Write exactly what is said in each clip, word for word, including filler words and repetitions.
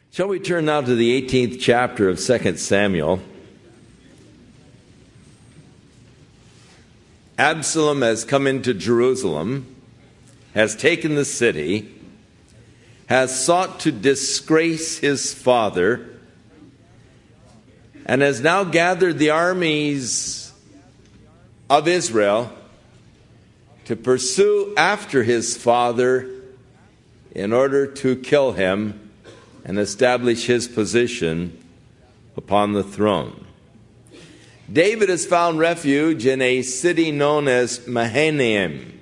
Shall we turn now to the eighteenth chapter of Second Samuel? Absalom has come into Jerusalem, has taken the city, has sought to disgrace his father, and has now gathered the armies of Israel to pursue after his father in order to kill him and establish his position upon the throne. David has found refuge in a city known as Mahanaim.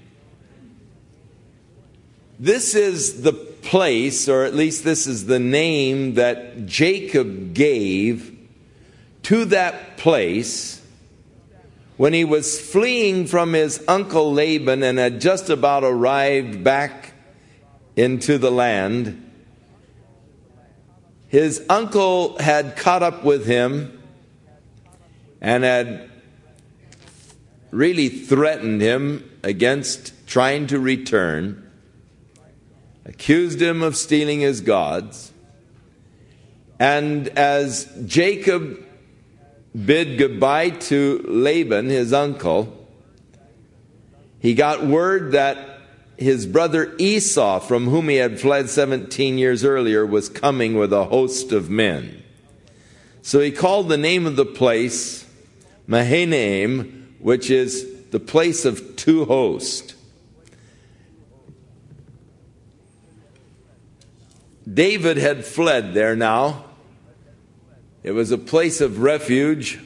This is the place, or at least this is the name that Jacob gave to that place when he was fleeing from his uncle Laban and had just about arrived back into the land. His uncle had caught up with him and had really threatened him against trying to return, accused him of stealing his gods. And as Jacob bid goodbye to Laban, his uncle, he got word that his brother Esau, from whom he had fled seventeen years earlier, was coming with a host of men. So he called the name of the place Mahanaim, which is the place of two hosts. David had fled there now. It was a place of refuge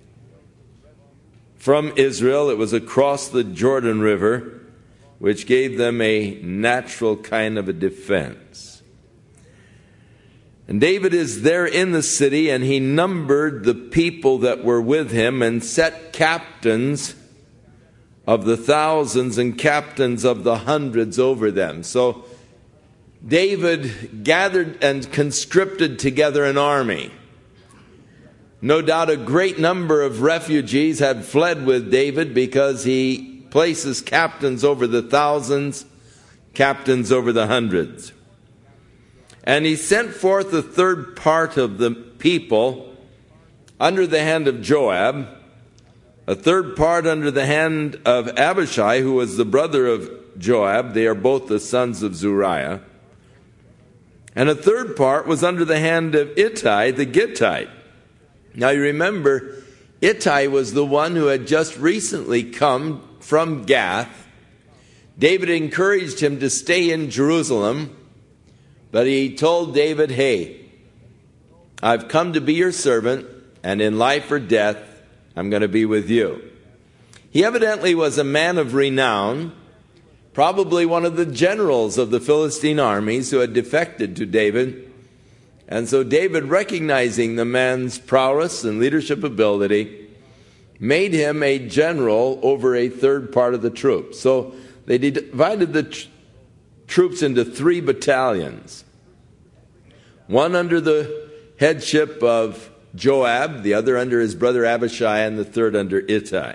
from Israel. It was across the Jordan River, which gave them a natural kind of a defense. And David is there in the city, and he numbered the people that were with him and set captains of the thousands and captains of the hundreds over them. So David gathered and conscripted together an army. No doubt a great number of refugees had fled with David because he places captains over the thousands, captains over the hundreds. And he sent forth a third part of the people under the hand of Joab, a third part under the hand of Abishai, who was the brother of Joab. They are both the sons of Zeruiah. And a third part was under the hand of Ittai the Gittite. Now you remember, Ittai was the one who had just recently come from Gath. David encouraged him to stay in Jerusalem, but he told David, hey, I've come to be your servant, and in life or death, I'm going to be with you. He evidently was a man of renown, probably one of the generals of the Philistine armies who had defected to David. And so David, recognizing the man's prowess and leadership ability, made him a general over a third part of the troops. So they divided the tr- troops into three battalions. One under the headship of Joab, the other under his brother Abishai, and the third under Ittai.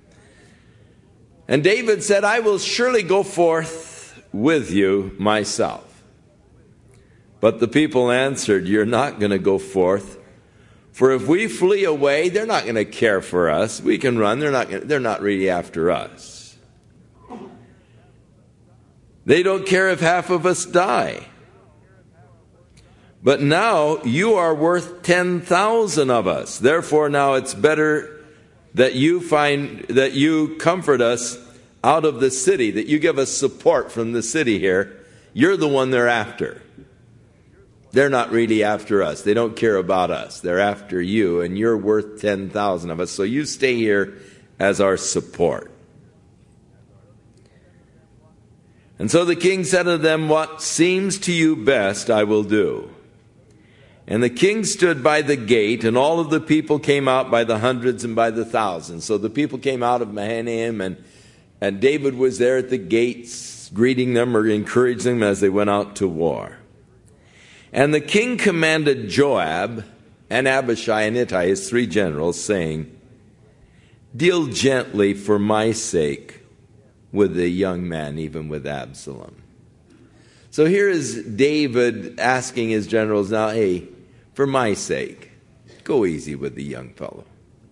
And David said, I will surely go forth with you myself. But the people answered, you're not going to go forth. For if we flee away, they're not going to care for us. We can run. They're not, they're not really after us. They don't care if half of us die. But now you are worth ten thousand of us. Therefore now it's better that you find, that you comfort us out of the city, that you give us support from the city here. You're the one they're after. They're not really after us. They don't care about us. They're after you, and you're worth ten thousand of us. So you stay here as our support. And so the king said to them, what seems to you best I will do. And the king stood by the gate, and all of the people came out by the hundreds and by the thousands. So the people came out of Mahanaim, and, and David was there at the gates, greeting them or encouraging them as they went out to war. And the king commanded Joab and Abishai and Ittai, his three generals, saying, deal gently for my sake with the young man, even with Absalom. So here is David asking his generals now, hey, for my sake, go easy with the young fellow.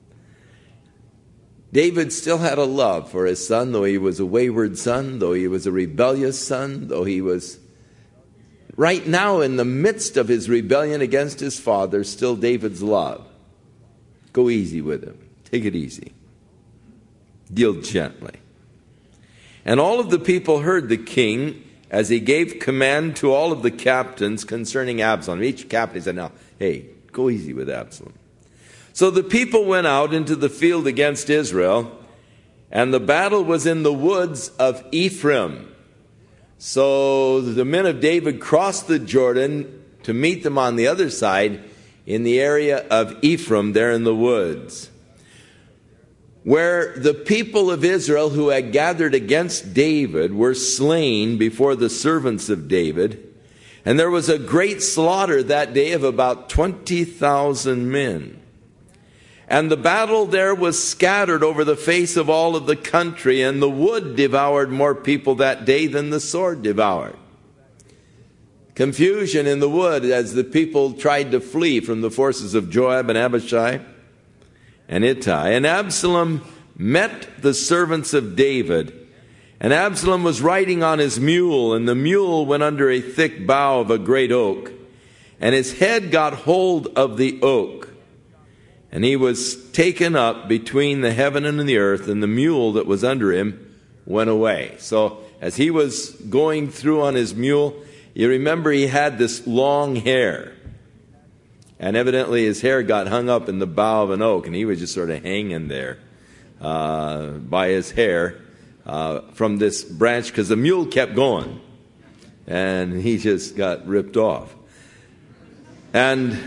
David still had a love for his son, though he was a wayward son, though he was a rebellious son, though he was right now in the midst of his rebellion against his father, still David's love. Go easy with him. Take it easy. Deal gently. And all of the people heard the king as he gave command to all of the captains concerning Absalom. Each captain said, now, hey, go easy with Absalom. So the people went out into the field against Israel, and the battle was in the woods of Ephraim. So the men of David crossed the Jordan to meet them on the other side in the area of Ephraim, there in the woods, where the people of Israel who had gathered against David were slain before the servants of David. And there was a great slaughter that day of about twenty thousand men. And the battle there was scattered over the face of all of the country, and the wood devoured more people that day than the sword devoured. Confusion in the wood as the people tried to flee from the forces of Joab and Abishai and Ittai. And Absalom met the servants of David. And Absalom was riding on his mule, and the mule went under a thick bough of a great oak. And his head got hold of the oak. And he was taken up between the heaven and the earth, and the mule that was under him went away. So as he was going through on his mule, you remember he had this long hair. And evidently his hair got hung up in the bough of an oak, and he was just sort of hanging there uh, by his hair uh, from this branch, because the mule kept going. And he just got ripped off. And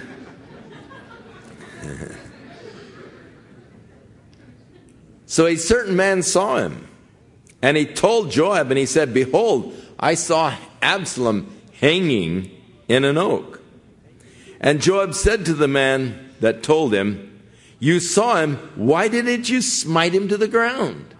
so a certain man saw him, and he told Joab, and he said, behold, I saw Absalom hanging in an oak. And Joab said to the man that told him, you saw him, why didn't you smite him to the ground?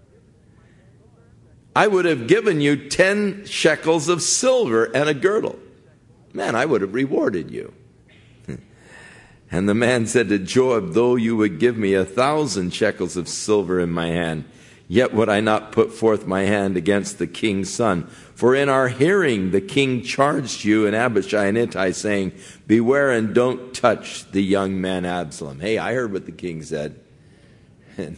I would have given you ten shekels of silver and a girdle. Man, I would have rewarded you. And the man said to Joab, though you would give me a thousand shekels of silver in my hand, yet would I not put forth my hand against the king's son. For in our hearing the king charged you and Abishai and Ittai, saying, beware and don't touch the young man Absalom. Hey, I heard what the king said. And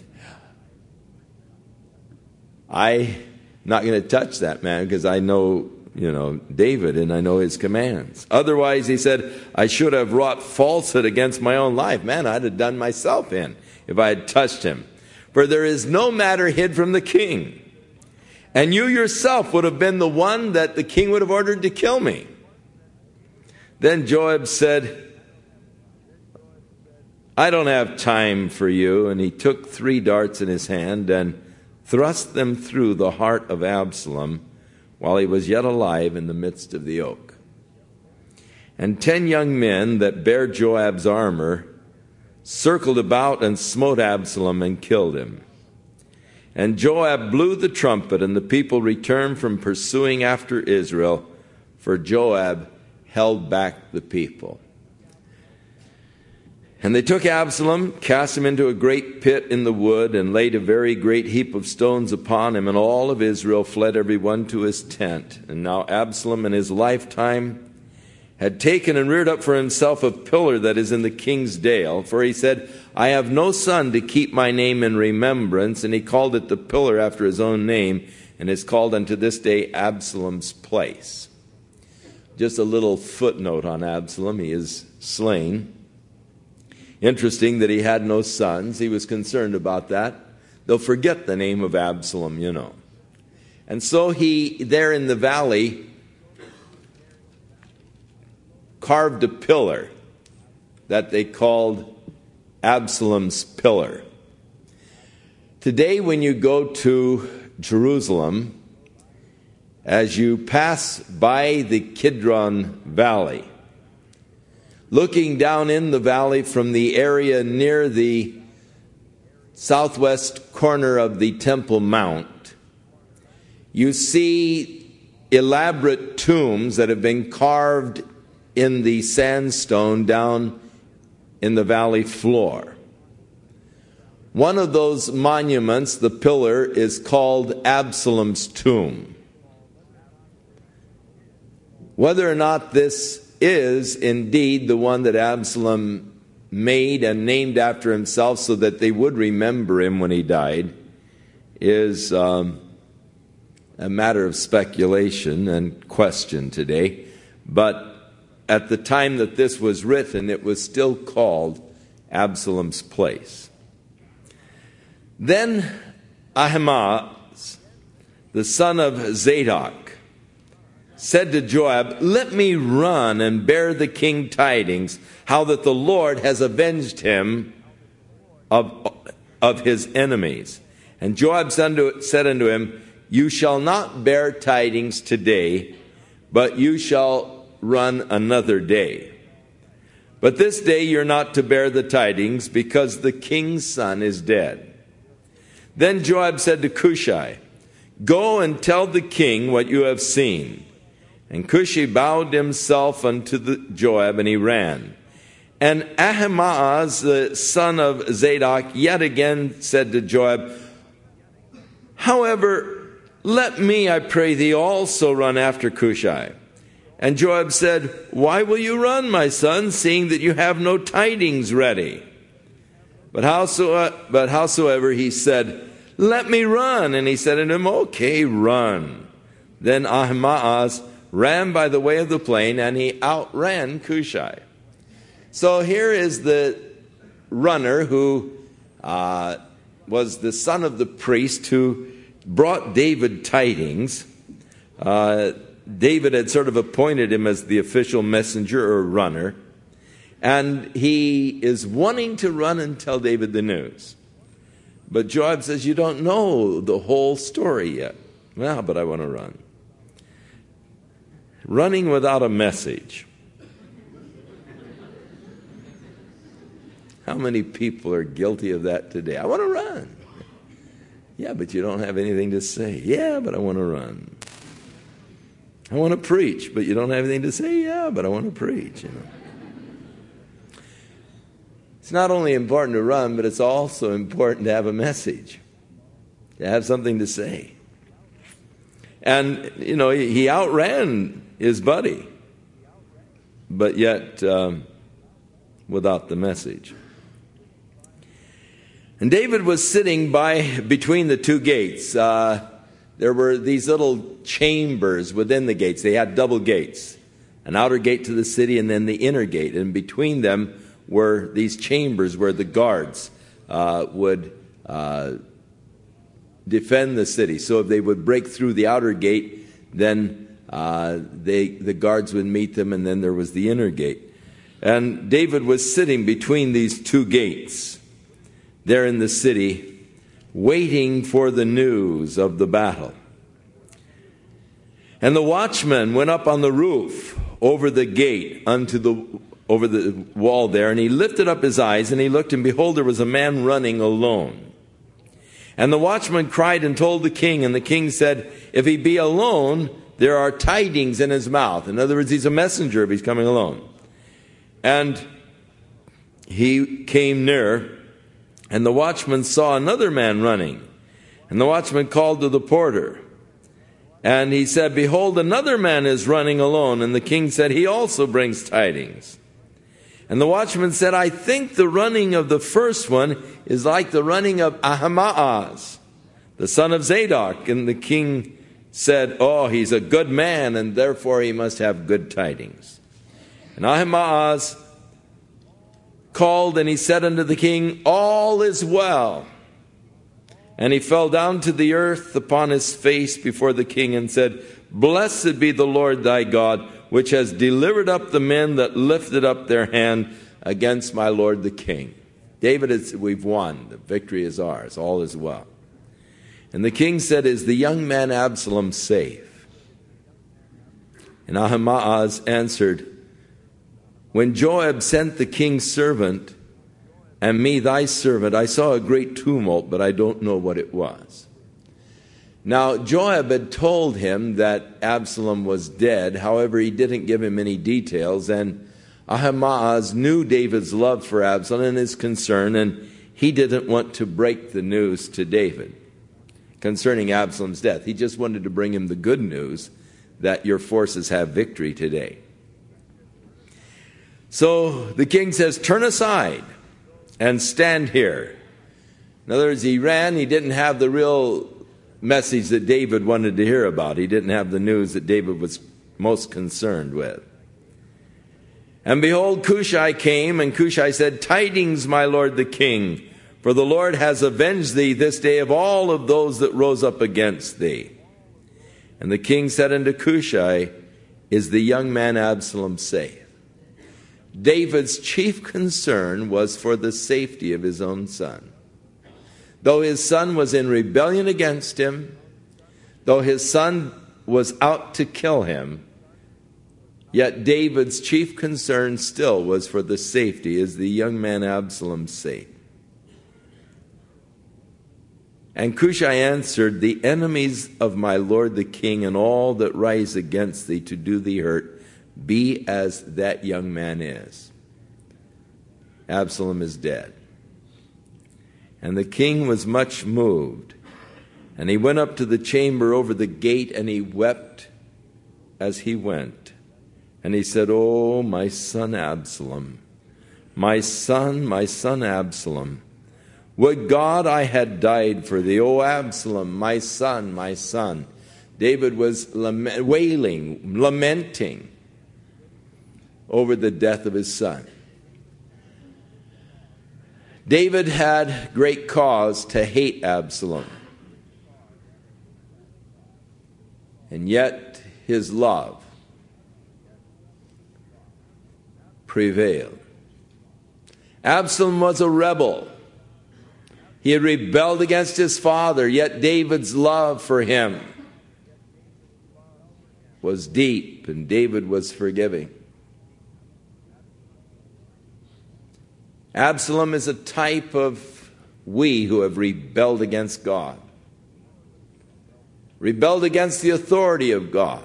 I'm not going to touch that man because I know, you know, David, and I know his commands. Otherwise, he said, I should have wrought falsehood against my own life. Man, I'd have done myself in if I had touched him. For there is no matter hid from the king. And you yourself would have been the one that the king would have ordered to kill me. Then Joab said, I don't have time for you. And he took three darts in his hand and thrust them through the heart of Absalom while he was yet alive in the midst of the oak. And ten young men that bare Joab's armor circled about and smote Absalom and killed him. And Joab blew the trumpet, and the people returned from pursuing after Israel, for Joab held back the people. And they took Absalom, cast him into a great pit in the wood, and laid a very great heap of stones upon him, and all of Israel fled every one to his tent. And now Absalom in his lifetime had taken and reared up for himself a pillar that is in the king's dale. For he said, I have no son to keep my name in remembrance. And he called it the pillar after his own name, and is called unto this day Absalom's place. Just a little footnote on Absalom. He is slain. Interesting that he had no sons. He was concerned about that. They'll forget the name of Absalom, you know. And so he, there in the valley, carved a pillar that they called Absalom's pillar. Today, when you go to Jerusalem, as you pass by the Kidron Valley, looking down in the valley from the area near the southwest corner of the Temple Mount, you see elaborate tombs that have been carved in the sandstone down in the valley floor. One of those monuments, the pillar, is called Absalom's tomb. Whether or not this is indeed the one that Absalom made and named after himself so that they would remember him when he died is um, a matter of speculation and question today. But at the time that this was written, it was still called Absalom's place. Then Ahimaaz, the son of Zadok, said to Joab, "Let me run and bear the king tidings, how that the Lord has avenged him of, of his enemies." And Joab said unto him, "You shall not bear tidings today, but you shall run another day. But this day you're not to bear the tidings, because the king's son is dead." Then Joab said to Cushai, "Go and tell the king what you have seen." And Cushi bowed himself unto the Joab, and he ran. And Ahimaaz, the son of Zadok, yet again said to Joab, "However, let me, I pray thee, also run after Cushai." And Joab said, "Why will you run, my son, seeing that you have no tidings ready?" But howsoever, but howsoever he said, "Let me run." And he said unto him, "Okay, run." Then Ahimaaz ran by the way of the plain, and he outran Cushai. So here is the runner who uh, was the son of the priest who brought David tidings. Uh, David had sort of appointed him as the official messenger or runner. And he is wanting to run and tell David the news. But Joab says, "You don't know the whole story yet." "Well, but I want to run." Running without a message. How many people are guilty of that today? "I want to run." "Yeah, but you don't have anything to say." "Yeah, but I want to run." "I want to preach," but you don't have anything to say. "Yeah, but I want to preach." You know. It's not only important to run, but it's also important to have a message, to have something to say. And, you know, he outran his buddy, but yet um, without the message. And David was sitting by between the two gates. Uh, there were these little chambers within the gates. They had double gates, an outer gate to the city and then the inner gate. And between them were these chambers where the guards uh, would uh, defend the city. So if they would break through the outer gate, then uh, they, the guards would meet them, and then there was the inner gate. And David was sitting between these two gates there in the city, waiting for the news of the battle. And the watchman went up on the roof over the gate unto the over the wall there, and he lifted up his eyes, and he looked, and behold, there was a man running alone. And the watchman cried and told the king, and the king said, "If he be alone, there are tidings in his mouth." In other words, he's a messenger if he's coming alone. And he came near, and the watchman saw another man running. And the watchman called to the porter, and he said, "Behold, another man is running alone." And the king said, "He also brings tidings." And the watchman said, "I think the running of the first one is like the running of Ahimaaz, the son of Zadok." And the king said, "Oh, he's a good man, and therefore he must have good tidings." And Ahimaaz called, and he said unto the king, "All is well." And he fell down to the earth upon his face before the king and said, "Blessed be the Lord thy God, which has delivered up the men that lifted up their hand against my lord the king." David, is, we've won. The victory is ours. All is well. And the king said, "Is the young man Absalom safe?" And Ahimaaz answered, "When Joab sent the king's servant and me thy servant, I saw a great tumult, but I don't know what it was." Now, Joab had told him that Absalom was dead. However, he didn't give him any details. And Ahimaaz knew David's love for Absalom and his concern, and he didn't want to break the news to David concerning Absalom's death. He just wanted to bring him the good news that your forces have victory today. So the king says, turn aside and stand here. In other words, he ran. He didn't have the real message that David wanted to hear about. He didn't have the news that David was most concerned with. And behold, Cushai came, and Cushai said, tidings, my lord the king, for the Lord has avenged thee this day of all of those that rose up against thee. And the king said unto Cushai, is the young man Absalom safe? David's chief concern was for the safety of his own son. Though his son was in rebellion against him, though his son was out to kill him, yet David's chief concern still was for the safety. Is the young man Absalom safe? And Cushai answered, the enemies of my lord the king and all that rise against thee to do thee hurt, be as that young man is. Absalom is dead. And the king was much moved. And he went up to the chamber over the gate, and he wept as he went. And he said, oh, my son Absalom, my son, my son Absalom, would God I had died for thee. O Absalom, my son, my son. David was lament, wailing, lamenting over the death of his son. David had great cause to hate Absalom. And yet his love prevailed. Absalom was a rebel. He had rebelled against his father, yet David's love for him was deep, and David was forgiving. Absalom is a type of we who have rebelled against God, rebelled against the authority of God.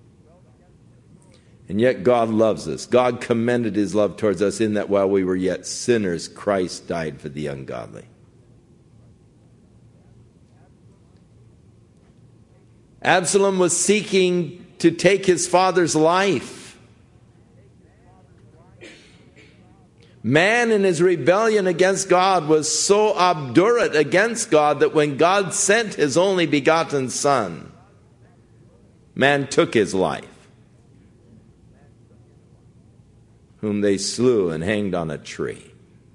And yet God loves us. God commended his love towards us in that while we were yet sinners, Christ died for the ungodly. Absalom was seeking to take his father's life. Man in his rebellion against God was so obdurate against God that when God sent his only begotten son, man took his life, whom they slew and hanged on a tree.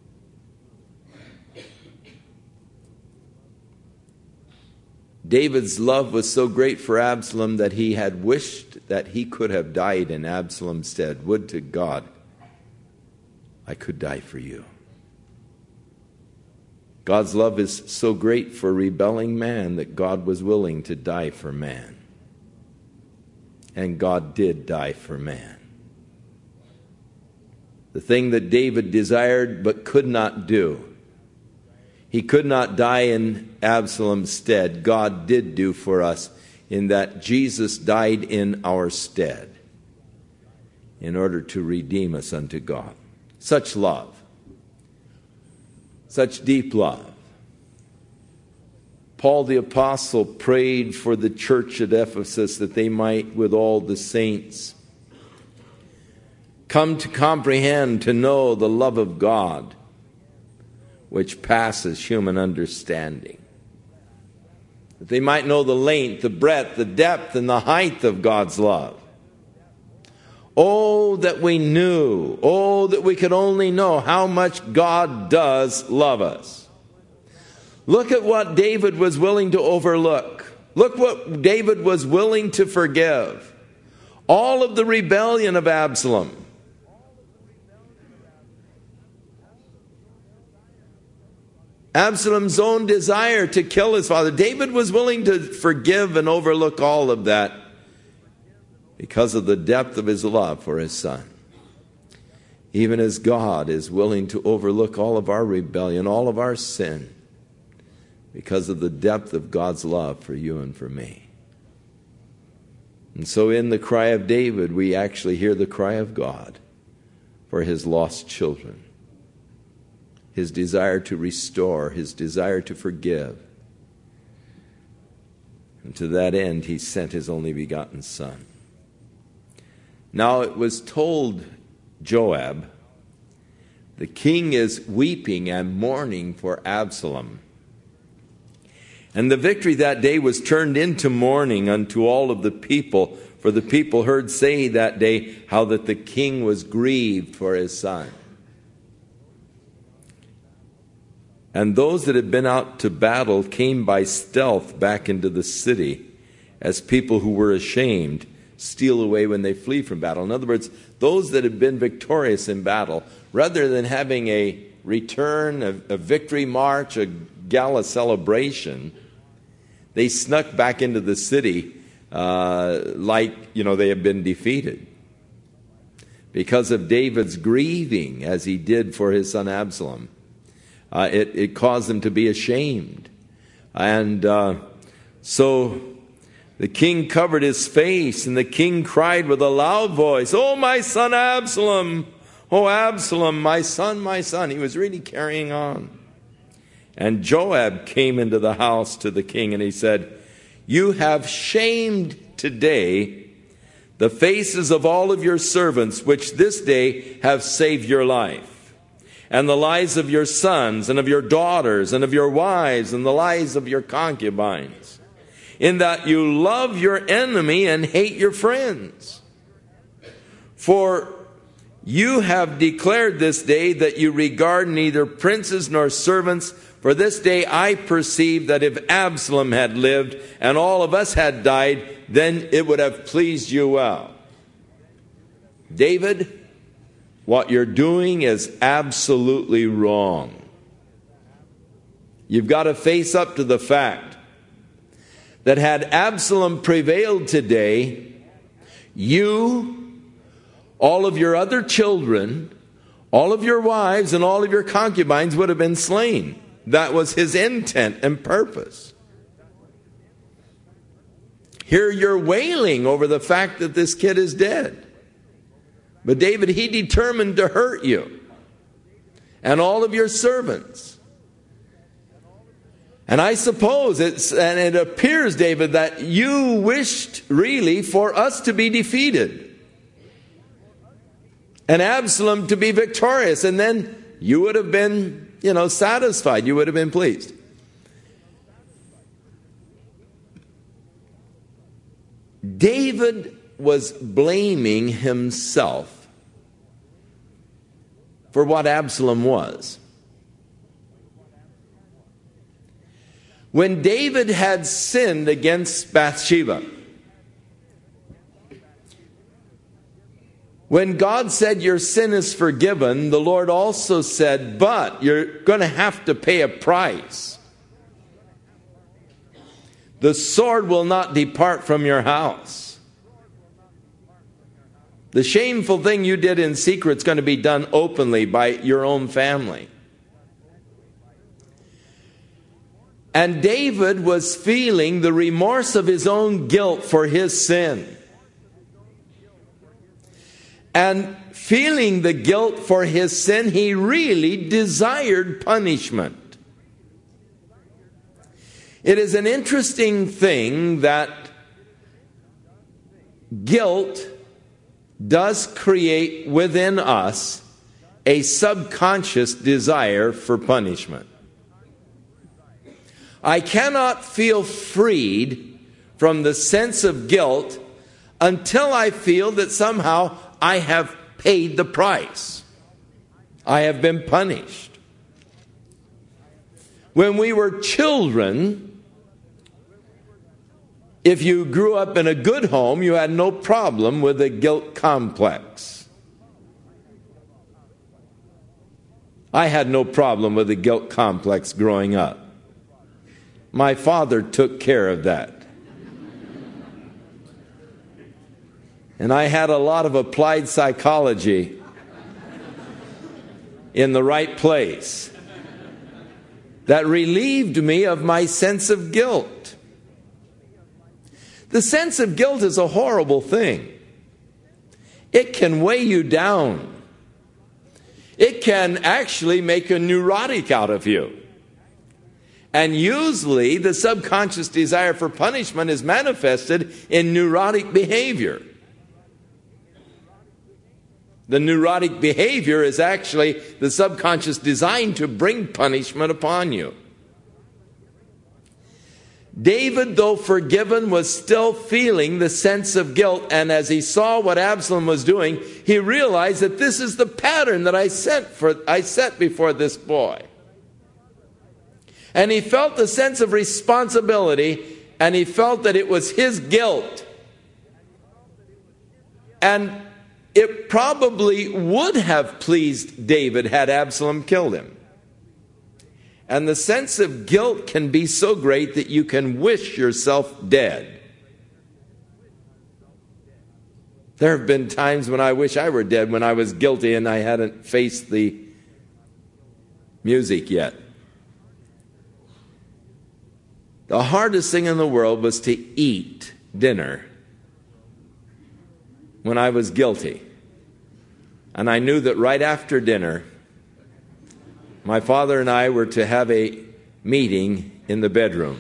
David's love was so great for Absalom that he had wished that he could have died in Absalom's stead. Would to God I could die for you. God's love is so great for rebelling man that God was willing to die for man. And God did die for man. The thing that David desired but could not do, he could not die in Absalom's stead. God did do for us in that Jesus died in our stead in order to redeem us unto God. Such love, such deep love. Paul the apostle prayed for the church at Ephesus that they might, with all the saints, come to comprehend, to know the love of God, which passes human understanding. That they might know the length, the breadth, the depth, and the height of God's love. Oh, that we knew, oh, that we could only know how much God does love us. Look at what David was willing to overlook. Look what David was willing to forgive. All of the rebellion of Absalom. Absalom's own desire to kill his father. David was willing to forgive and overlook all of that because of the depth of his love for his son. Even as God is willing to overlook all of our rebellion, all of our sin, because of the depth of God's love for you and for me. And so in the cry of David, we actually hear the cry of God for his lost children, his desire to restore, his desire to forgive. And to that end, he sent his only begotten Son. Now it was told Joab, the king is weeping and mourning for Absalom. And the victory that day was turned into mourning unto all of the people, for the people heard say that day how that the king was grieved for his son. And those that had been out to battle came by stealth back into the city, as people who were ashamed steal away when they flee from battle. In other words, those that had been victorious in battle, rather than having a return, a, a victory march, a gala celebration, they snuck back into the city uh, like, you know, they had been defeated. Because of David's grieving as he did for his son Absalom, uh, it, it caused them to be ashamed. And uh, so the king covered his face, and the king cried with a loud voice, "Oh, my son Absalom! Oh, Absalom, my son, my son." He was really carrying on. And Joab came into the house to the king, and he said, "You have shamed today the faces of all of your servants, which this day have saved your life, and the lives of your sons and of your daughters and of your wives and the lives of your concubines, in that you love your enemy and hate your friends. For you have declared this day that you regard neither princes nor servants. For this day I perceive that if Absalom had lived and all of us had died, then it would have pleased you well. David, what you're doing is absolutely wrong. You've got to face up to the fact that had Absalom prevailed today, you, all of your other children, all of your wives, and all of your concubines would have been slain. That was his intent and purpose. Here you're wailing over the fact that this kid is dead. But David, he determined to hurt you and all of your servants. And I suppose it's, and it appears, David, that you wished really for us to be defeated and Absalom to be victorious, and then you would have been, you know, satisfied. You would have been pleased. David was blaming himself for what Absalom was. When David had sinned against Bathsheba, when God said your sin is forgiven, the Lord also said, but you're going to have to pay a price. The sword will not depart from your house. The shameful thing you did in secret is going to be done openly by your own family. And David was feeling the remorse of his own guilt for his sin. And feeling the guilt for his sin, he really desired punishment. It is an interesting thing that guilt does create within us a subconscious desire for punishment. I cannot feel freed from the sense of guilt until I feel that somehow I have paid the price. I have been punished. When we were children, if you grew up in a good home, you had no problem with a guilt complex. I had no problem with a guilt complex growing up. My father took care of that. And I had a lot of applied psychology in the right place. that relieved me of my sense of guilt. The sense of guilt is a horrible thing. It can weigh you down. It can actually make a neurotic out of you. And usually the subconscious desire for punishment is manifested in neurotic behavior. The neurotic behavior is actually the subconscious design to bring punishment upon you. David, though forgiven, was still feeling the sense of guilt, and as he saw what Absalom was doing, he realized that this is the pattern that I set for I set before this boy. And he felt the sense of responsibility, and he felt that it was his guilt. And it probably would have pleased David had Absalom killed him. And the sense of guilt can be so great that you can wish yourself dead. There have been times when I wish I were dead, when I was guilty and I hadn't faced the music yet. The hardest thing in the world was to eat dinner when I was guilty. And I knew that right after dinner, my father and I were to have a meeting in the bedroom.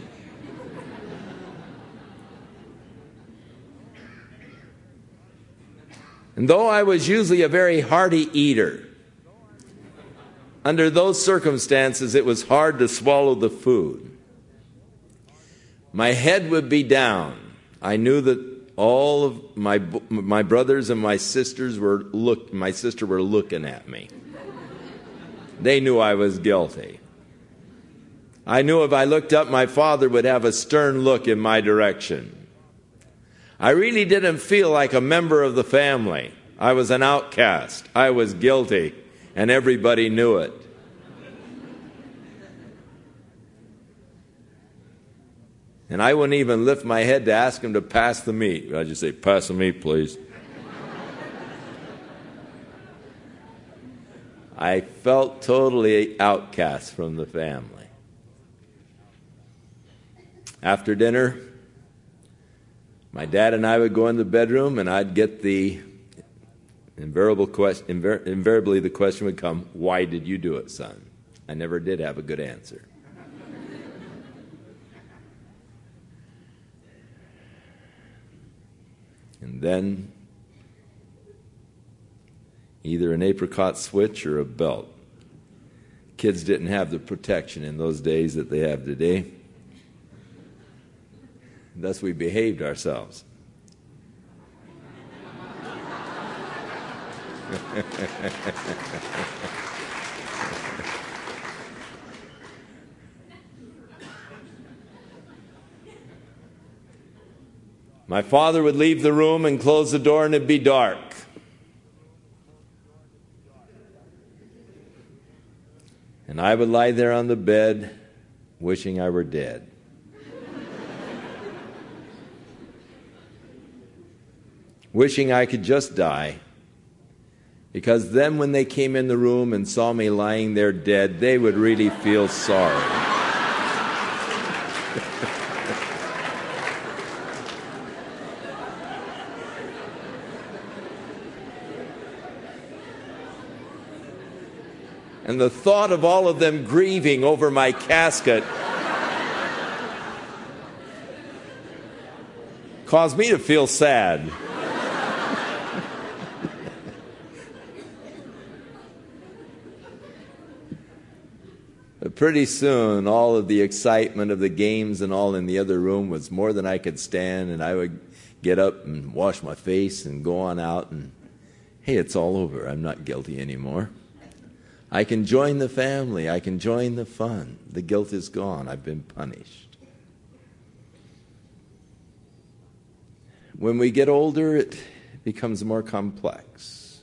And though I was usually a very hearty eater, under those circumstances it was hard to swallow the food. My head would be down. I knew that all of my my brothers and my sisters were look my sister were looking at me. They knew I was guilty. I knew if I looked up, my father would have a stern look in my direction. I really didn't feel like a member of the family. I was an outcast. I was guilty, and everybody knew it. And I wouldn't even lift my head to ask him to pass the meat. I'd just say, "Pass the meat, please." I felt totally outcast from the family. After dinner, my dad and I would go in the bedroom, and I'd get the invariable question, invar- invariably the question would come, "Why did you do it, son?" I never did have a good answer. And then either an apricot switch or a belt. Kids didn't have the protection in those days that they have today. Thus we behaved ourselves. My father would leave the room and close the door, and it'd be dark. And I would lie there on the bed, wishing I were dead. Wishing I could just die. Because then when they came in the room and saw me lying there dead, they would really feel sorry. And the thought of all of them grieving over my casket caused me to feel sad. But pretty soon, all of the excitement of the games and all in the other room was more than I could stand, and I would get up and wash my face and go on out, and hey, it's all over. I'm not guilty anymore. I can join the family. I can join the fun. The guilt is gone. I've been punished. When we get older, it becomes more complex.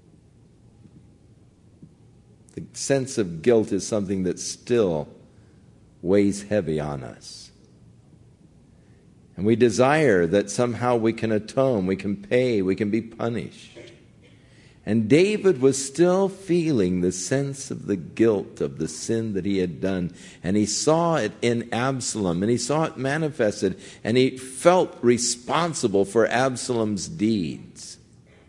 The sense of guilt is something that still weighs heavy on us. And we desire that somehow we can atone, we can pay, we can be punished. And David was still feeling the sense of the guilt of the sin that he had done. And he saw it in Absalom, and he saw it manifested, and he felt responsible for Absalom's deeds.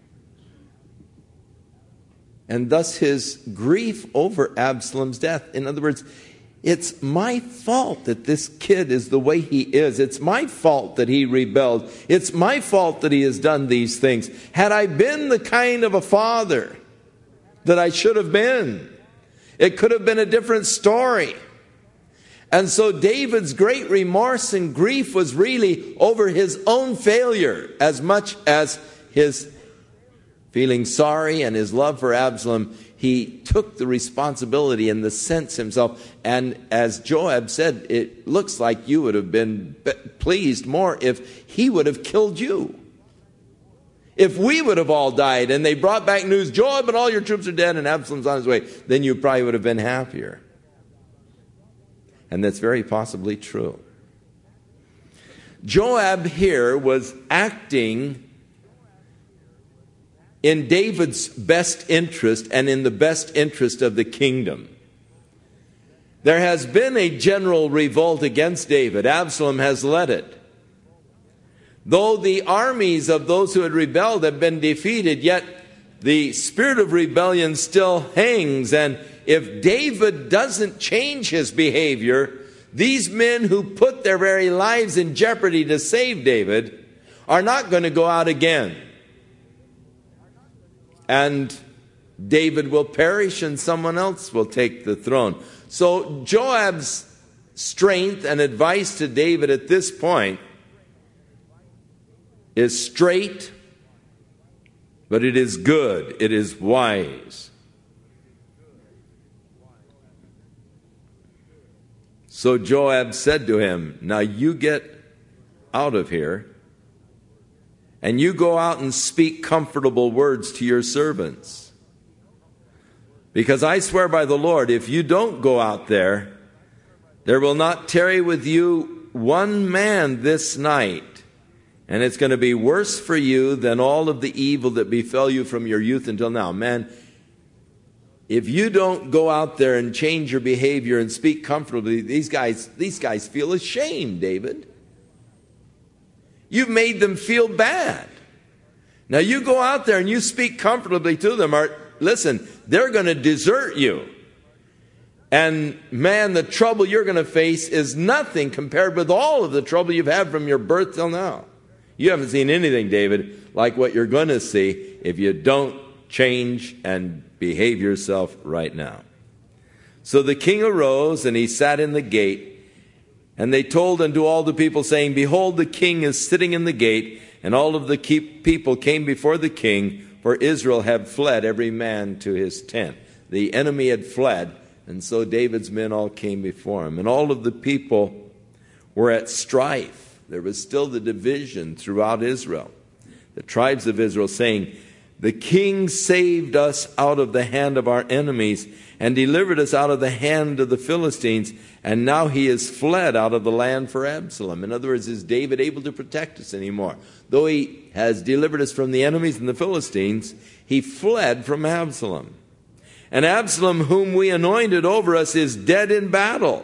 And thus his grief over Absalom's death. In other words, it's my fault that this kid is the way he is. It's my fault that he rebelled. It's my fault that he has done these things. Had I been the kind of a father that I should have been, it could have been a different story. And so David's great remorse and grief was really over his own failure as much as his feeling sorry and his love for Absalom. He took the responsibility and the sense himself. And as Joab said, it looks like you would have been pleased more if he would have killed you. If we would have all died and they brought back news, Joab and all your troops are dead and Absalom's on his way, then you probably would have been happier. And that's very possibly true. Joab here was acting in David's best interest and in the best interest of the kingdom. There has been a general revolt against David. Absalom has led it. Though the armies of those who had rebelled have been defeated, yet the spirit of rebellion still hangs. And if David doesn't change his behavior, these men who put their very lives in jeopardy to save David are not going to go out again. And David will perish and someone else will take the throne. So Joab's strength and advice to David at this point is straight, but it is good. It is wise. So Joab said to him, now you get out of here, and you go out and speak comfortable words to your servants. Because I swear by the Lord, if you don't go out there, there will not tarry with you one man this night. And it's going to be worse for you than all of the evil that befell you from your youth until now. Man, if you don't go out there and change your behavior and speak comfortably, these guys, these guys feel ashamed, David. You've made them feel bad. Now you go out there and you speak comfortably to them. Or, listen, they're going to desert you. And man, the trouble you're going to face is nothing compared with all of the trouble you've had from your birth till now. You haven't seen anything, David, like what you're going to see if you don't change and behave yourself right now. So the king arose and he sat in the gate. And they told unto all the people, saying, behold, the king is sitting in the gate. And all of the people came before the king, for Israel had fled, every man to his tent. The enemy had fled, and so David's men all came before him. And all of the people were at strife. There was still the division throughout Israel. The tribes of Israel saying, the king saved us out of the hand of our enemies and delivered us out of the hand of the Philistines, and now he is fled out of the land for Absalom. In other words, is David able to protect us anymore? Though he has delivered us from the enemies and the Philistines, he fled from Absalom. And Absalom, whom we anointed over us, is dead in battle.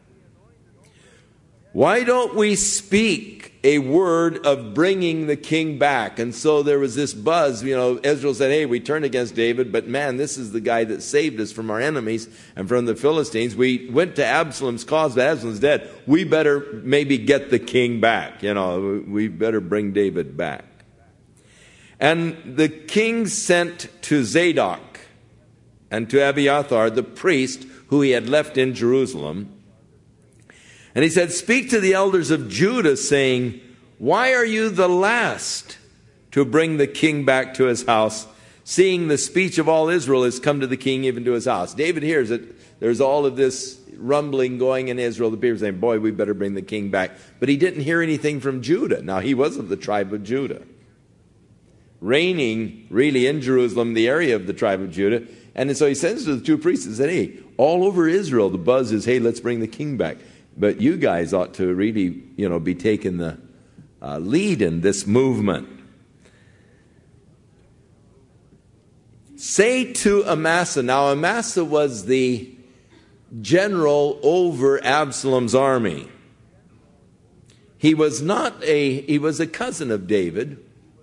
Why don't we speak a word of bringing the king back? And so there was this buzz, you know, Israel said, hey, we turned against David, but man, this is the guy that saved us from our enemies and from the Philistines. We went to Absalom's cause, but Absalom's dead. We better maybe get the king back. You know, we better bring David back. And the king sent to Zadok and to Abiathar, the priest, who he had left in Jerusalem. And he said, speak to the elders of Judah, saying, why are you the last to bring the king back to his house, seeing the speech of all Israel has come to the king, even to his house? David hears that there's all of this rumbling going in Israel. The people are saying, boy, we better bring the king back. But he didn't hear anything from Judah. Now, he was of the tribe of Judah, reigning really in Jerusalem, the area of the tribe of Judah. And so he sends to the two priests and said, hey, all over Israel, the buzz is, hey, let's bring the king back. But you guys ought to really, you know, be taking the uh, lead in this movement. say to Amasa. Now Amasa was the general over Absalom's army. He was not a, he was a cousin of David.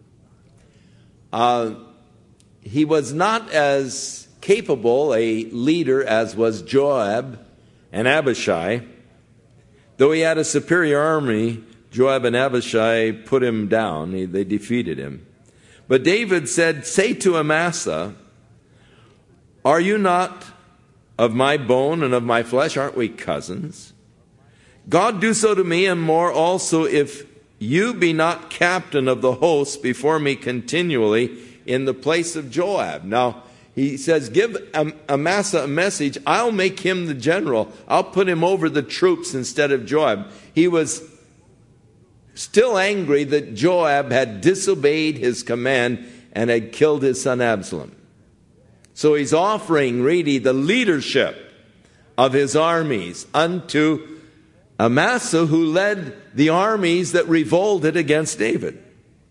Uh, he was not as capable a leader as was Joab and Abishai. Though he had a superior army, Joab and Abishai put him down. He, they defeated him. But David said, say to Amasa, are you not of my bone and of my flesh? Aren't we cousins? God do so to me and more also, if you be not captain of the host before me continually in the place of Joab. Now, he says, give Amasa a message. I'll make him the general. I'll put him over the troops instead of Joab. He was still angry that Joab had disobeyed his command and had killed his son Absalom. So he's offering really the leadership of his armies unto Amasa, who led the armies that revolted against David.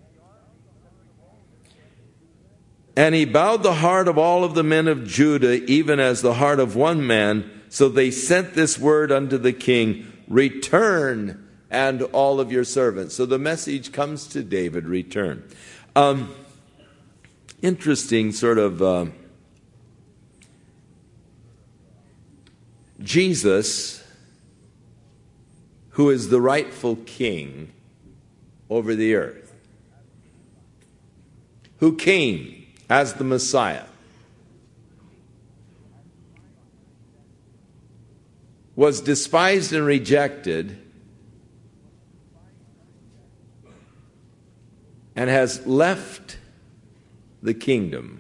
And he bowed the heart of all of the men of Judah, even as the heart of one man. So they sent this word unto the king, return, and all of your servants. So the message comes to David, return. Um, interesting sort of... Uh, Jesus, who is the rightful king over the earth, who came as the Messiah, was despised and rejected, and has left the kingdom.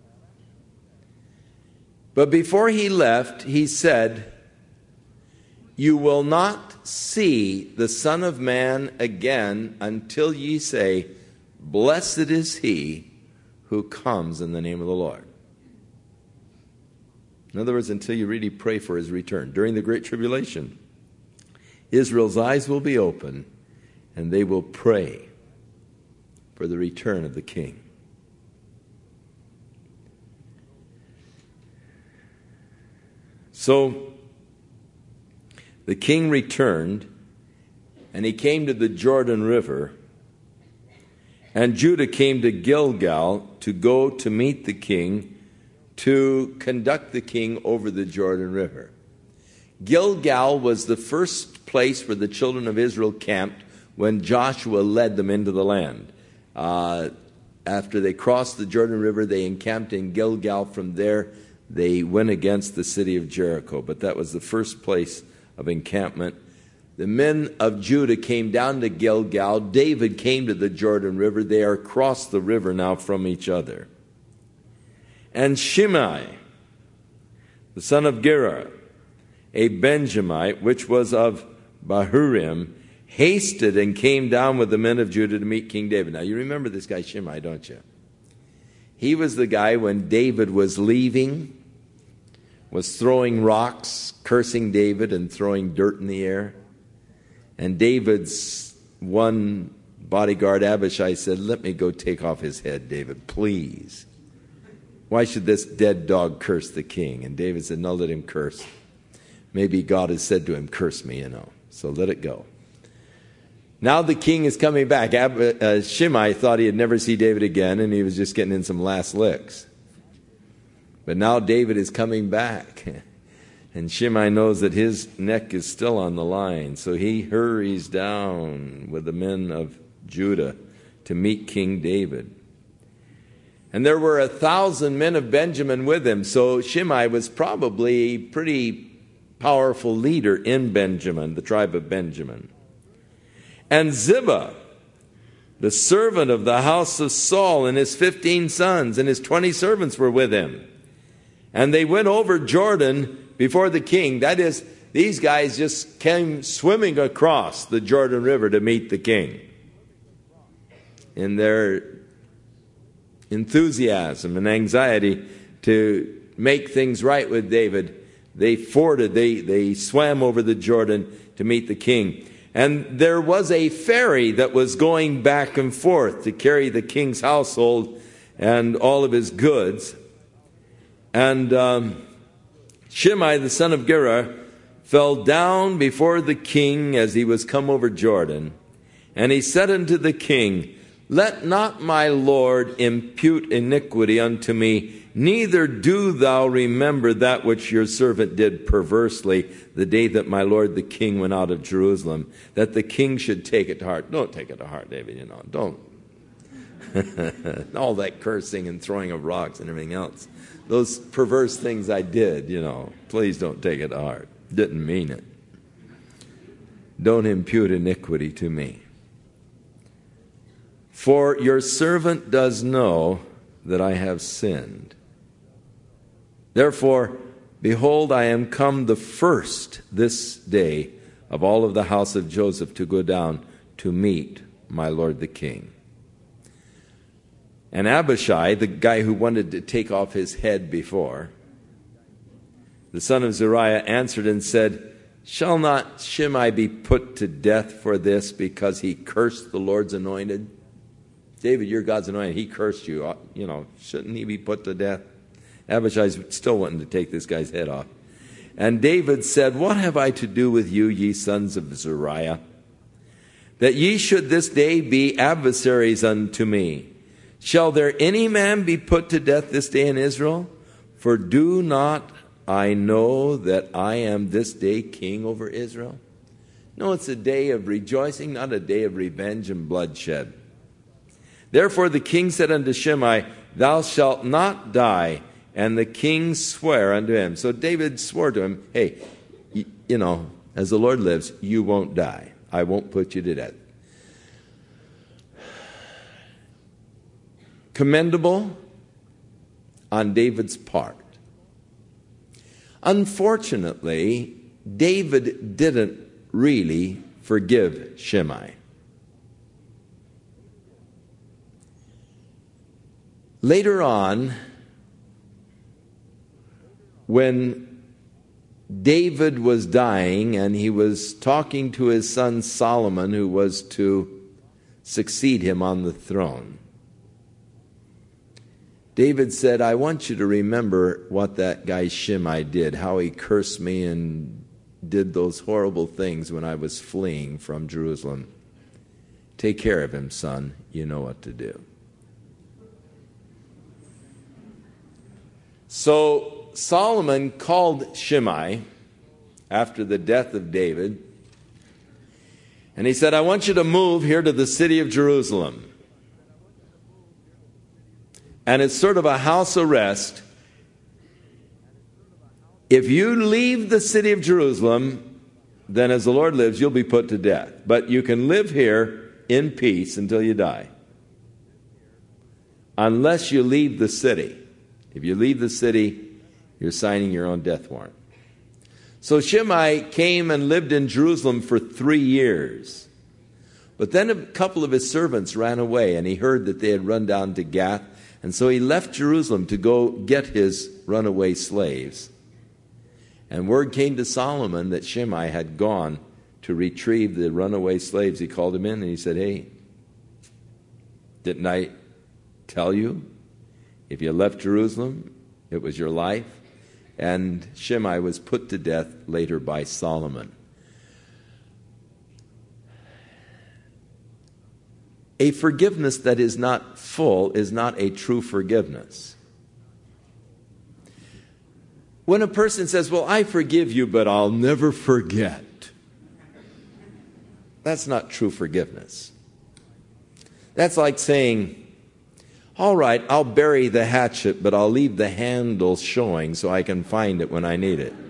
But before he left, he said, you will not see the Son of Man again until ye say, blessed is he who comes in the name of the Lord. In other words, until you really pray for his return. During the Great Tribulation, Israel's eyes will be open and they will pray for the return of the King. So the king returned, and he came to the Jordan River, and Judah came to Gilgal to go to meet the king, to conduct the king over the Jordan River. Gilgal was the first place where the children of Israel camped when Joshua led them into the land. Uh, after they crossed the Jordan River, they encamped in Gilgal. From there, they went against the city of Jericho, but that was the first place of encampment. The men of Judah came down to Gilgal. David came to the Jordan River. They are across the river now from each other. And Shimei, the son of Gera, a Benjamite, which was of Bahurim, hasted and came down with the men of Judah to meet King David. Now, you remember this guy Shimei, don't you? He was the guy when David was leaving, was throwing rocks, cursing David and throwing dirt in the air. And David's one bodyguard, Abishai, said, let me go take off his head, David, please. Why should this dead dog curse the king? And David said, no, let him curse. Maybe God has said to him, curse me, you know. So let it go. Now the king is coming back. Ab- uh, Shimei thought he'd never see David again, and he was just getting in some last licks. But now David is coming back. And Shimei knows that his neck is still on the line. So he hurries down with the men of Judah to meet King David. And there were a thousand men of Benjamin with him. So Shimei was probably a pretty powerful leader in Benjamin, the tribe of Benjamin. And Ziba, the servant of the house of Saul, and his fifteen sons and his twenty servants were with him. And they went over Jordan before the king. That is, these guys just came swimming across the Jordan River to meet the king. In their enthusiasm and anxiety to make things right with David, they forded, they, they swam over the Jordan to meet the king. And there was a ferry that was going back and forth to carry the king's household and all of his goods. And um, Shimei, the son of Gera, fell down before the king as he was come over Jordan. And he said unto the king, Let not my lord impute iniquity unto me, neither do thou remember that which your servant did perversely the day that my lord the king went out of Jerusalem, that the king should take it to heart. Don't take it to heart, David, you know, don't. All that cursing and throwing of rocks and everything else. Those perverse things I did, you know, please don't take it to heart. Didn't mean it. Don't impute iniquity to me. For your servant does know that I have sinned. Therefore, behold, I am come the first this day of all of the house of Joseph to go down to meet my lord the king. And Abishai, the guy who wanted to take off his head before, the son of Zeruiah, answered and said, Shall not Shimei be put to death for this, because he cursed the Lord's anointed? David, you're God's anointed. He cursed you. You know, shouldn't he be put to death? Abishai's still wanting to take this guy's head off. And David said, What have I to do with you, ye sons of Zeruiah, that ye should this day be adversaries unto me? Shall there any man be put to death this day in Israel? For do not I know that I am this day king over Israel? No, it's a day of rejoicing, not a day of revenge and bloodshed. Therefore the king said unto Shimei, Thou shalt not die. And the king sware unto him. So David swore to him, Hey, you, you know, as the Lord lives, you won't die. I won't put you to death. Commendable on David's part. Unfortunately, David didn't really forgive Shimei. Later on, when David was dying and he was talking to his son Solomon, who was to succeed him on the throne, David said, I want you to remember what that guy Shimei did, how he cursed me and did those horrible things when I was fleeing from Jerusalem. Take care of him, son. You know what to do. So Solomon called Shimei after the death of David, and he said, I want you to move here to the city of Jerusalem. And it's sort of a house arrest. If you leave the city of Jerusalem, then as the Lord lives, you'll be put to death. But you can live here in peace until you die, unless you leave the city. If you leave the city, you're signing your own death warrant. So Shimei came and lived in Jerusalem for three years. But then a couple of his servants ran away, and he heard that they had run down to Gath. And so he left Jerusalem to go get his runaway slaves. And word came to Solomon that Shimei had gone to retrieve the runaway slaves. He called him in and he said, Hey, didn't I tell you? If you left Jerusalem, it was your life. And Shimei was put to death later by Solomon. A forgiveness that is not full is not a true forgiveness. When a person says, well, I forgive you, but I'll never forget, that's not true forgiveness. That's like saying, all right, I'll bury the hatchet, but I'll leave the handle showing so I can find it when I need it.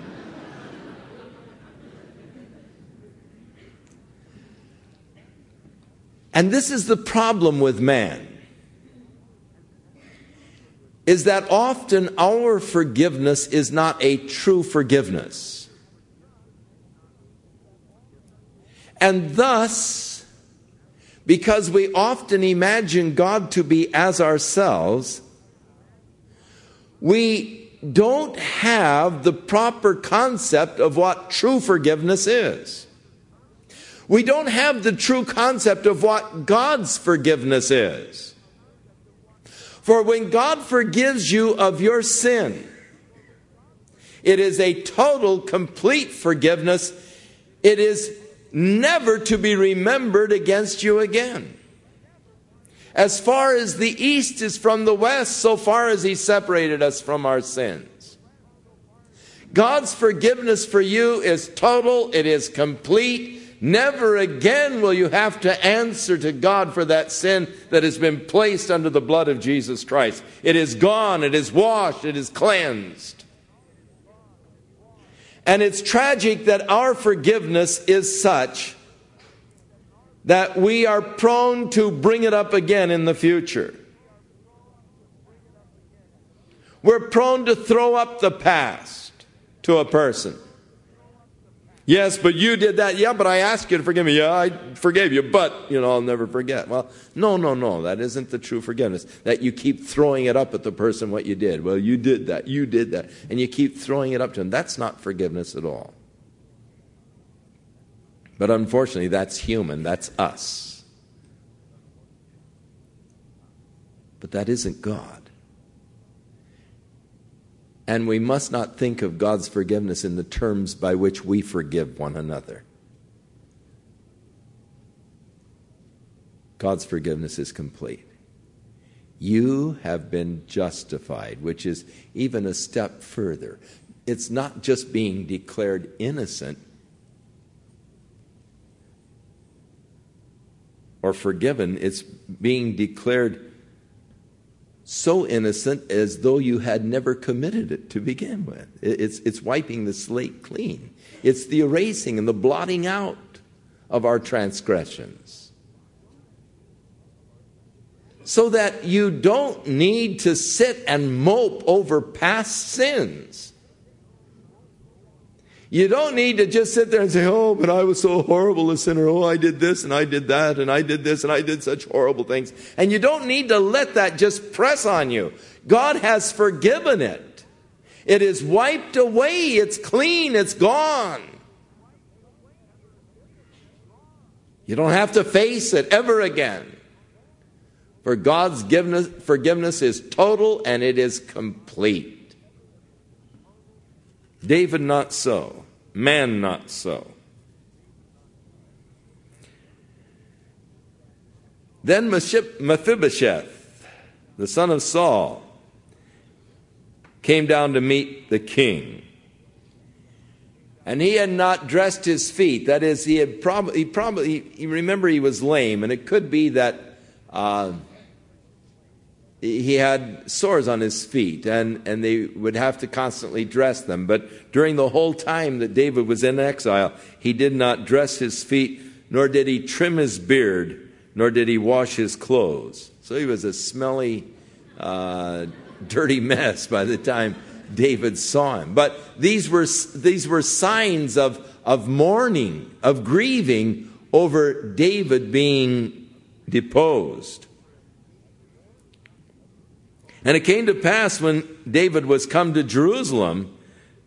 And this is the problem with man, is that often our forgiveness is not a true forgiveness. And thus, because we often imagine God to be as ourselves, we don't have the proper concept of what true forgiveness is. We don't have the true concept of what God's forgiveness is. For when God forgives you of your sin, it is a total, complete forgiveness. It is never to be remembered against you again. As far as the east is from the west, so far as He separated us from our sins. God's forgiveness for you is total. It is complete. Never again will you have to answer to God for that sin that has been placed under the blood of Jesus Christ. It is gone. It is washed. It is cleansed. And it's tragic that our forgiveness is such that we are prone to bring it up again in the future. We're prone to throw up the past to a person. Yes, but you did that. Yeah, but I asked you to forgive me. Yeah, I forgave you, but, you know, I'll never forget. Well, no, no, no. That isn't the true forgiveness. That you keep throwing it up at the person what you did. Well, you did that. You did that. And you keep throwing it up to them. That's not forgiveness at all. But unfortunately, that's human. That's us. But that isn't God. And we must not think of God's forgiveness in the terms by which we forgive one another. God's forgiveness is complete. You have been justified, which is even a step further. It's not just being declared innocent or forgiven, it's being declared so innocent as though you had never committed it to begin with. It's, it's wiping the slate clean. It's the erasing and the blotting out of our transgressions. So that you don't need to sit and mope over past sins. You don't need to just sit there and say, oh, but I was so horrible a sinner. Oh, I did this and I did that and I did this and I did such horrible things. And you don't need to let that just press on you. God has forgiven it. It is wiped away. It's clean. It's gone. You don't have to face it ever again. For God's forgiveness is total and it is complete. David not so. Man not so. Then Mephibosheth, the son of Saul, came down to meet the king. And he had not dressed his feet. That is, he had probably, he probably, you remember he was lame, and it could be that uh, he had sores on his feet, and, and they would have to constantly dress them. But during the whole time that David was in exile, he did not dress his feet, nor did he trim his beard, nor did he wash his clothes. So he was a smelly, uh, dirty mess by the time David saw him. But these were, these were signs of, of mourning, of grieving over David being deposed. And it came to pass when David was come to Jerusalem,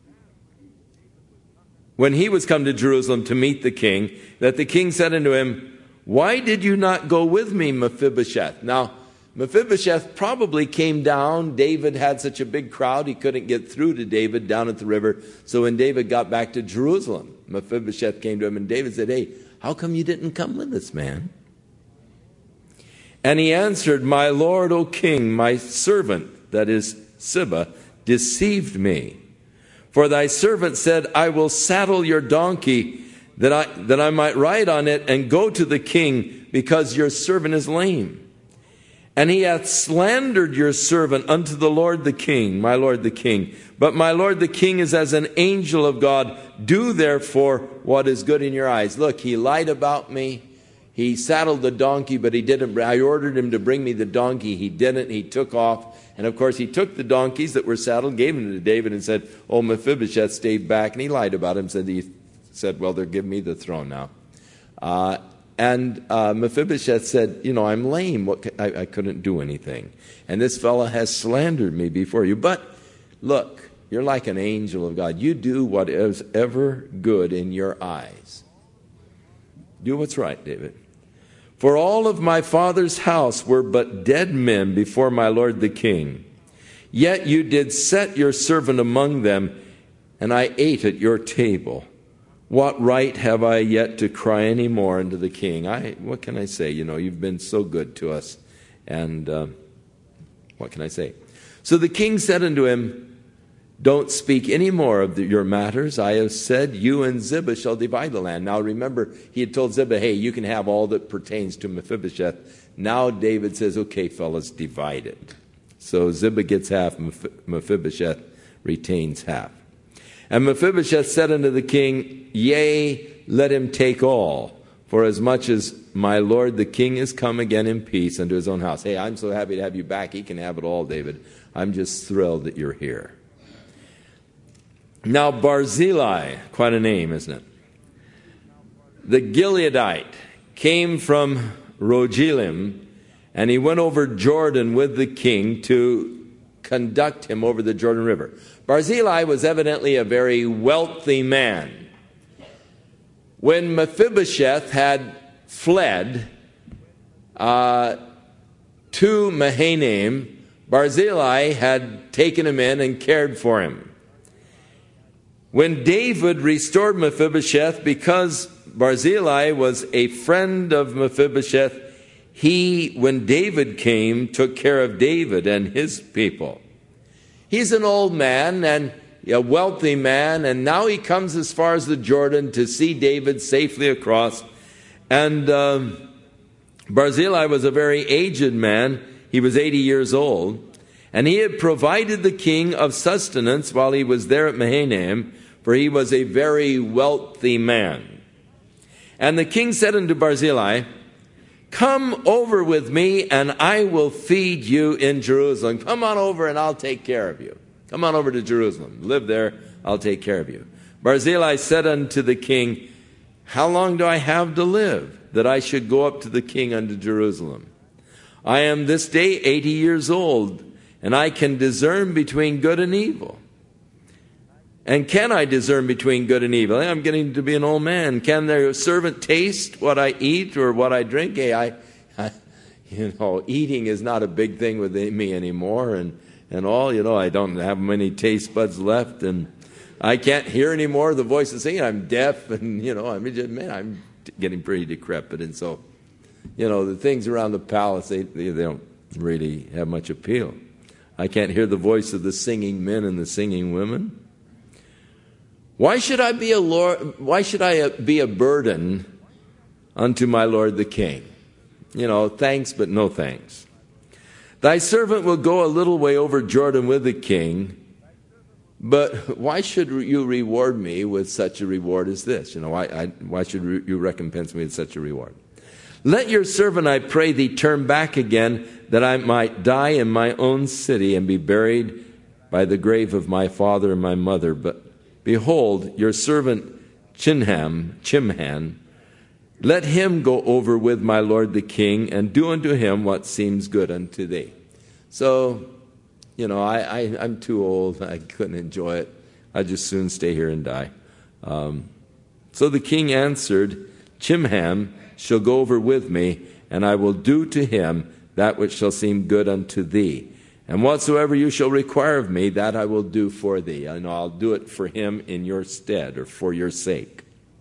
when he was come to Jerusalem to meet the king, that the king said unto him, why did you not go with me, Mephibosheth? Now, Mephibosheth probably came down. David had such a big crowd, he couldn't get through to David down at the river. So when David got back to Jerusalem, Mephibosheth came to him, and David said, hey, how come you didn't come with us, man? And he answered, my lord, O king, my servant, that is Ziba, deceived me. For thy servant said, I will saddle your donkey, that I, that I might ride on it and go to the king, because your servant is lame. And he hath slandered your servant unto the Lord the king, my lord the king. But my lord the king is as an angel of God. Do therefore what is good in your eyes. Look, he lied about me. He saddled the donkey, but he didn't. I ordered him to bring me the donkey. He didn't. He took off. And of course, he took the donkeys that were saddled, gave them to David, and said, oh, Mephibosheth stayed back. And he lied about him. Said, he said, well, they're giving me the throne now. Uh, and uh, Mephibosheth said, you know, I'm lame. What can, I, I couldn't do anything. And this fellow has slandered me before you. But look, you're like an angel of God. You do what is ever good in your eyes. Do what's right, David. For all of my father's house were but dead men before my lord the king. Yet you did set your servant among them, and I ate at your table. What right have I yet to cry any more unto the king? I, what can I say? You know, you've been so good to us. And uh, what can I say? So the king said unto him, don't speak any more of the, your matters. I have said, you and Ziba shall divide the land. Now remember, he had told Ziba, hey, you can have all that pertains to Mephibosheth. Now David says, okay, fellas, divide it. So Ziba gets half, Mephibosheth retains half. And Mephibosheth said unto the king, yea, let him take all, for as much as my lord the king is come again in peace unto his own house. Hey, I'm so happy to have you back. He can have it all, David. I'm just thrilled that you're here. Now Barzillai, quite a name, isn't it? The Gileadite came from Rogelim, and he went over Jordan with the king to conduct him over the Jordan River. Barzillai was evidently a very wealthy man. When Mephibosheth had fled uh, to Mahanaim, Barzillai had taken him in and cared for him. When David restored Mephibosheth, because Barzillai was a friend of Mephibosheth, he, when David came, took care of David and his people. He's an old man and a wealthy man, and now he comes as far as the Jordan to see David safely across. And um, Barzillai was a very aged man. He was eighty years old. And he had provided the king of sustenance while he was there at Mahanaim, for he was a very wealthy man. And the king said unto Barzillai, come over with me, and I will feed you in Jerusalem. Come on over, and I'll take care of you. Come on over to Jerusalem. Live there. I'll take care of you. Barzillai said unto the king, how long do I have to live, that I should go up to the king unto Jerusalem? I am this day eighty years old, and I can discern between good and evil. And can I discern between good and evil? I'm getting to be an old man. Can their servant taste what I eat or what I drink? Hey, I, I, you know, eating is not a big thing with me anymore, and and all. You know, I don't have many taste buds left, and I can't hear anymore the voice of singing. I'm deaf, and you know, I mean, just, man, I'm getting pretty decrepit, and so, you know, the things around the palace, they they don't really have much appeal. I can't hear the voice of the singing men and the singing women. Why should I be a Lord, why should I be a burden unto my lord the king? You know, thanks, but no thanks. Thy servant will go a little way over Jordan with the king, but why should you reward me with such a reward as this? You know, why, I, why should you recompense me with such a reward? Let your servant, I pray thee, turn back again, that I might die in my own city and be buried by the grave of my father and my mother. But behold, your servant Chinham, Chimhan, let him go over with my lord the king, and do unto him what seems good unto thee. So, you know, I, I, I'm too old. I couldn't enjoy it. I'd just soon stay here and die. Um, so the king answered, Chimham shall go over with me, and I will do to him that which shall seem good unto thee. And whatsoever you shall require of me, that I will do for thee. And I'll do it for him in your stead, or for your sake.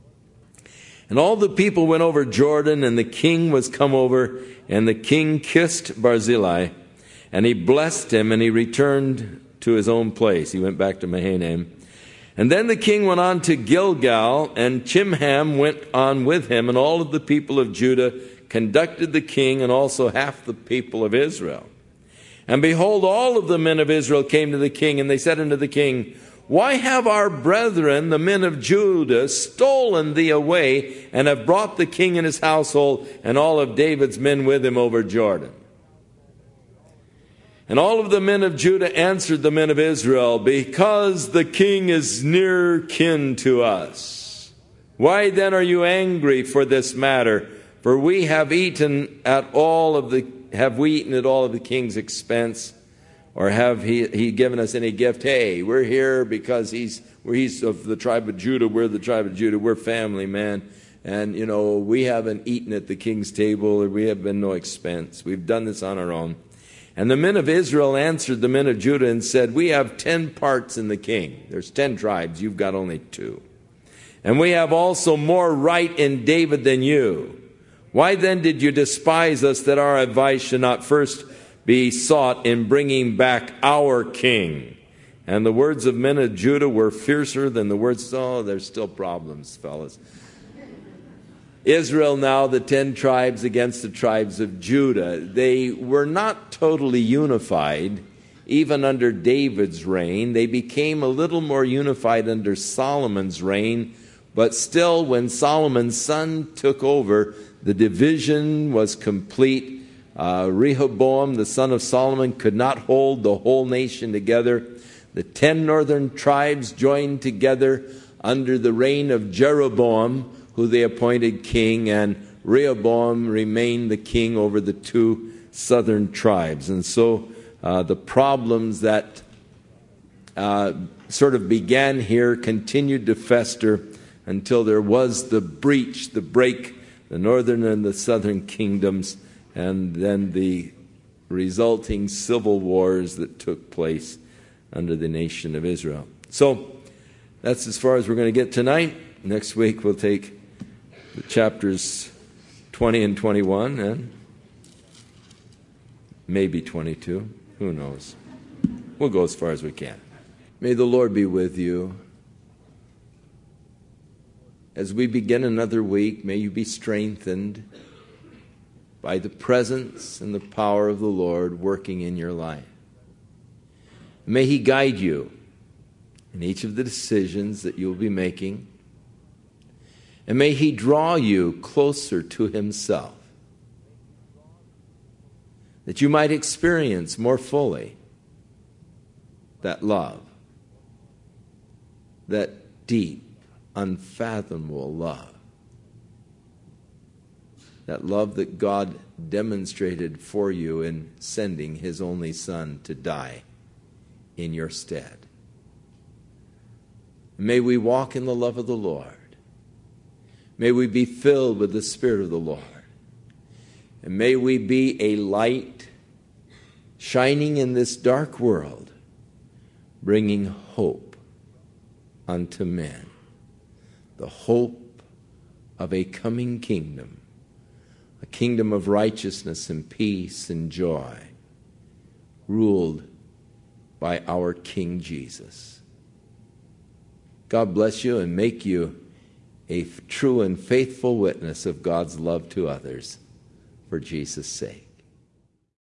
And all the people went over Jordan, and the king was come over, and the king kissed Barzillai, and he blessed him, and he returned to his own place. He went back to Mahanaim. And then the king went on to Gilgal, and Chimham went on with him, and all of the people of Judah conducted the king, and also half the people of Israel. And behold, all of the men of Israel came to the king, and they said unto the king, why have our brethren, the men of Judah, stolen thee away, and have brought the king and his household, and all of David's men with him over Jordan? And all of the men of Judah answered the men of Israel, because the king is near kin to us. Why then are you angry for this matter? For we have eaten at all of the have we eaten at all of the king's expense, or have he he given us any gift? Hey, we're here because he's he's of the tribe of Judah. We're the tribe of Judah. We're family, man. And, you know, we haven't eaten at the king's table, or we have been no expense. We've done this on our own. And the men of Israel answered the men of Judah and said, we have ten parts in the king. There's ten tribes. You've got only two. And we have also more right in David than you. Why then did you despise us, that our advice should not first be sought in bringing back our king? And the words of men of Judah were fiercer than the words. Oh, there's still problems, fellas. Israel now, the ten tribes against the tribes of Judah. They were not totally unified, even under David's reign. They became a little more unified under Solomon's reign, but still, when Solomon's son took over, the division was complete. Uh, Rehoboam, the son of Solomon, could not hold the whole nation together. The ten northern tribes joined together under the reign of Jeroboam, who they appointed king, and Rehoboam remained the king over the two southern tribes. And so uh, the problems that uh, sort of began here continued to fester until there was the breach, the break, the northern and the southern kingdoms, and then the resulting civil wars that took place under the nation of Israel. So that's as far as we're going to get tonight. Next week we'll take chapters twenty and twenty-one, and maybe twenty-two. Who knows? We'll go as far as we can. May the Lord be with you. As we begin another week, may you be strengthened by the presence and the power of the Lord working in your life. May He guide you in each of the decisions that you'll be making. And may He draw you closer to Himself, that you might experience more fully that love, that deep, unfathomable love, that love that God demonstrated for you in sending His only Son to die in your stead. May we walk in the love of the Lord. May we be filled with the Spirit of the Lord. And may we be a light shining in this dark world, bringing hope unto men. The hope of a coming kingdom, a kingdom of righteousness and peace and joy, ruled by our King Jesus. God bless you and make you a true and faithful witness of God's love to others for Jesus' sake.